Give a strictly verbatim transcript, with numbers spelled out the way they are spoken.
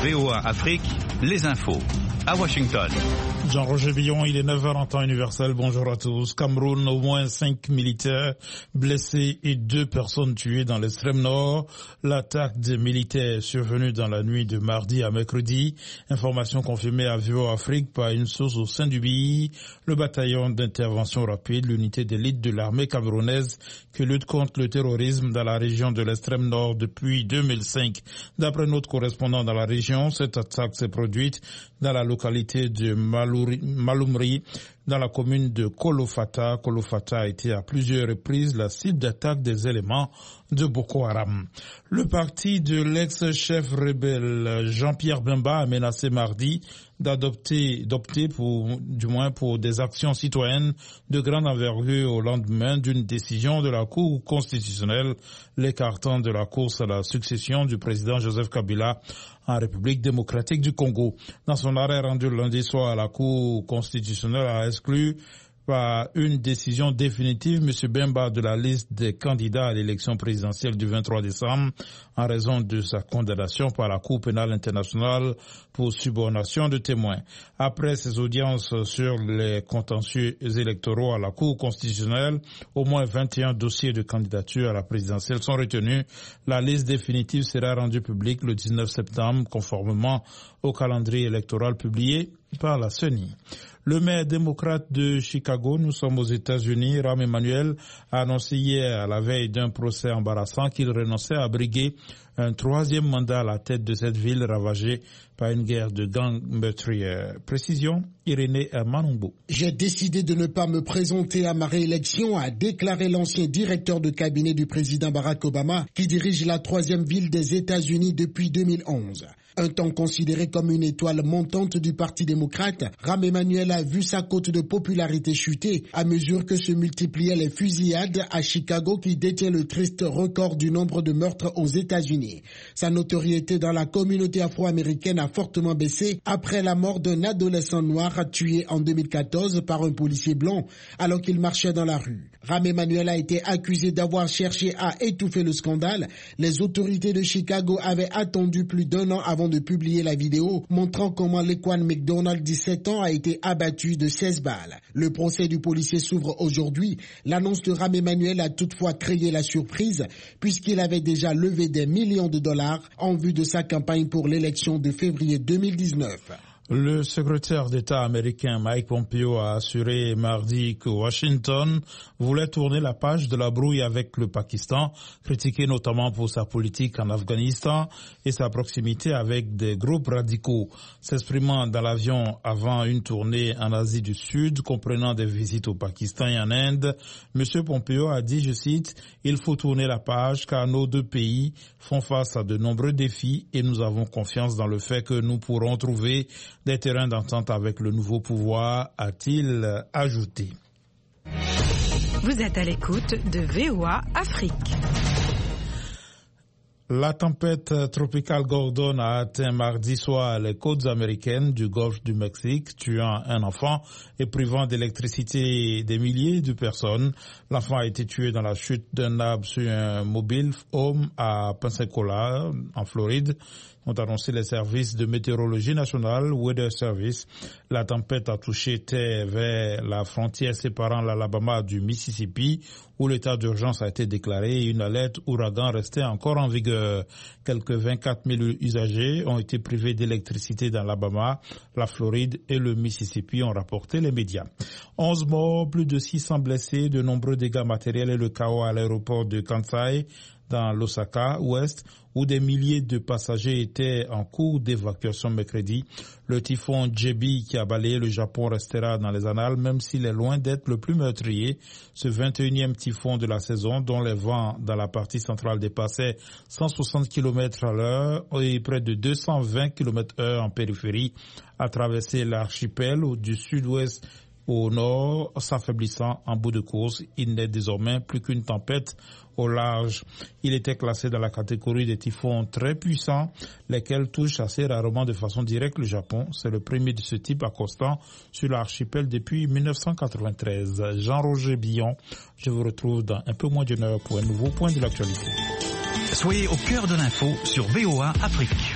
V O A Afrique, les infos. À Washington. Jean-Roger Billon, il est neuf heures en temps universel. Bonjour à tous. Cameroun, au moins cinq militaires blessés et deux personnes tuées dans l'extrême nord. L'attaque des militaires est survenue dans la nuit de mardi à mercredi. Information confirmée à V O A Afrique par une source au sein du B I, le bataillon d'intervention rapide, l'unité d'élite de l'armée camerounaise qui lutte contre le terrorisme dans la région de l'extrême nord depuis deux mille cinq. D'après notre correspondant dans la région, cette attaque s'est produite dans la localité de Maloumri, dans la commune de Kolofata. Kolofata a été à plusieurs reprises la cible d'attaque des éléments de Boko Haram. Le parti de l'ex-chef rebelle Jean-Pierre Bemba a menacé mardi d'adopter, d'opter pour, du moins pour des actions citoyennes de grande envergure au lendemain d'une décision de la Cour constitutionnelle l'écartant de la course à la succession du président Joseph Kabila en République démocratique du Congo. Dans son arrêt rendu lundi soir, la Cour constitutionnelle a exclu par une décision définitive M. Bemba de la liste des candidats à l'élection présidentielle du vingt-trois décembre en raison de sa condamnation par la Cour pénale internationale pour subornation de témoins. Après ces audiences sur les contentieux électoraux à la Cour constitutionnelle, au moins vingt et un dossiers de candidature à la présidentielle sont retenus. La liste définitive sera rendue publique le dix-neuf septembre, conformément au calendrier électoral publié par la C E N I. Le maire démocrate de Chicago, nous sommes aux États-Unis, Rahm Emanuel, a annoncé hier, à la veille d'un procès embarrassant, qu'il renonçait à briguer un troisième mandat à la tête de cette ville ravagée par une guerre de gangs meurtrières. Précision, Irénée Manumbu. J'ai décidé de ne pas me présenter à ma réélection, a déclaré l'ancien directeur de cabinet du président Barack Obama, qui dirige la troisième ville des États-Unis depuis deux mille onze. Un temps considéré comme une étoile montante du Parti démocrate, Rahm Emanuel a vu sa cote de popularité chuter à mesure que se multipliaient les fusillades à Chicago, qui détient le triste record du nombre de meurtres aux États-Unis. Sa notoriété dans la communauté afro-américaine a fortement baissé après la mort d'un adolescent noir tué en deux mille quatorze par un policier blanc alors qu'il marchait dans la rue. Rahm Emanuel a été accusé d'avoir cherché à étouffer le scandale. Les autorités de Chicago avaient attendu plus d'un an avant de publier la vidéo montrant comment Laquan McDonald, dix-sept ans, a été abattu de seize balles. Le procès du policier s'ouvre aujourd'hui. L'annonce de Rahm Emanuel a toutefois créé la surprise puisqu'il avait déjà levé des millions de dollars en vue de sa campagne pour l'élection de février deux mille dix-neuf. Le secrétaire d'État américain Mike Pompeo a assuré mardi que Washington voulait tourner la page de la brouille avec le Pakistan, critiqué notamment pour sa politique en Afghanistan et sa proximité avec des groupes radicaux. S'exprimant dans l'avion avant une tournée en Asie du Sud, comprenant des visites au Pakistan et en Inde, M. Pompeo a dit, je cite, « Il faut tourner la page car nos deux pays font face à de nombreux défis et nous avons confiance dans le fait que nous pourrons trouver des terrains d'entente avec le nouveau pouvoir », a-t-il ajouté. Vous êtes à l'écoute de V O A Afrique. La tempête tropicale Gordon a atteint mardi soir les côtes américaines du golfe du Mexique, tuant un enfant et privant d'électricité des milliers de personnes. L'enfant a été tué dans la chute d'un arbre sur un mobile home à Pensacola, en Floride, ont annoncé les services de météorologie nationale, Weather Service. La tempête a touché terre vers la frontière séparant l'Alabama du Mississippi, où l'état d'urgence a été déclaré et une alerte ouragan restait encore en vigueur. Quelques vingt-quatre mille usagers ont été privés d'électricité dans l'Alabama, la Floride et le Mississippi, ont rapporté les médias. onze morts, plus de six cents blessés, de nombreux dégâts matériels et le chaos à l'aéroport de Kansai, dans l'Osaka Ouest, où des milliers de passagers étaient en cours d'évacuation mercredi. Le typhon Jebi qui a balayé le Japon restera dans les annales, même s'il est loin d'être le plus meurtrier. Ce vingt et unième typhon de la saison, dont les vents dans la partie centrale dépassaient cent soixante kilomètres à l'heure et près de deux cent vingt kilomètres heure en périphérie, a traversé l'archipel du sud-ouest au nord, s'affaiblissant en bout de course. Il n'est désormais plus qu'une tempête au large. Il était classé dans la catégorie des typhons très puissants, lesquels touchent assez rarement de façon directe le Japon. C'est le premier de ce type accostant sur l'archipel depuis mille neuf cent quatre-vingt-treize. Jean-Roger Billon, je vous retrouve dans un peu moins d'une heure pour un nouveau point de l'actualité. Soyez au cœur de l'info sur V O A Afrique.